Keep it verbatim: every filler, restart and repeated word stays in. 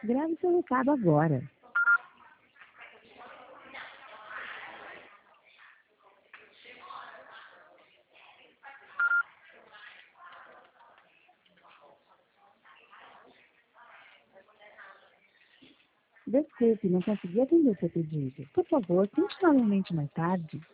Grave seu recado agora. Desculpe, não consegui atender seu pedido. Por favor, tente novamente mais tarde.